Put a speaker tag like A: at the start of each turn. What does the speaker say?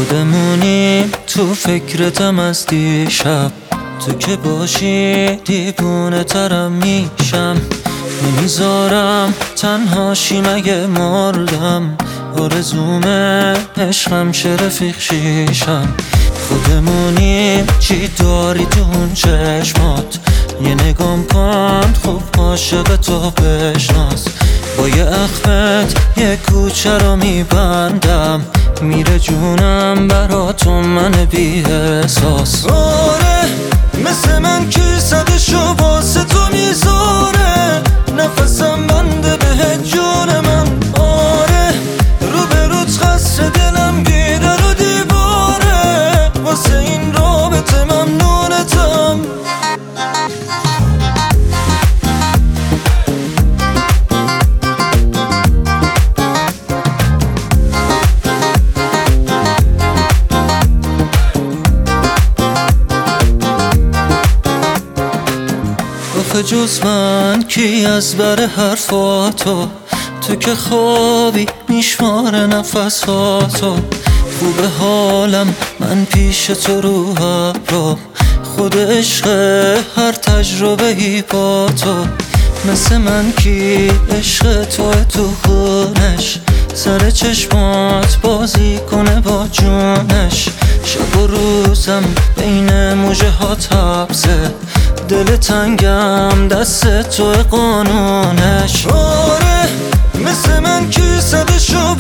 A: بمونیم تو فکرتم از دیشب، تو که باشی دیوونه ترم میشم. نمیذارم تنهاشی مگه مردم، آرزومه عشقم شه رفیق شیشم. خودمونیم چی داری تو اون چشمات، یه نگام کن خوب عاشق تو بشناس. با یه اخمت یه کوچه رو میبندم، میره جونم براتون من بی احساس. آره مثل من کی صدشو واسه تو میذاره، نفسم بنده به جون من. آره رو به روت خسته دلم گیره رو دیواره، واسه این رابطه ممنونتم. آخه جز من کی از بر حرفاتو، تو که خوابی میشماره نفساتو. خوبه حالم من پیش تو رو ابرام، خود عشق هر تجربه ای با تو. مثل من کی عشق تو خونش، سر چشمات بازی کنه با جونش. شب و روزم بین موجه ها تبزه، دل تنگم دست تو قانونش. آره مثل من کی صدشو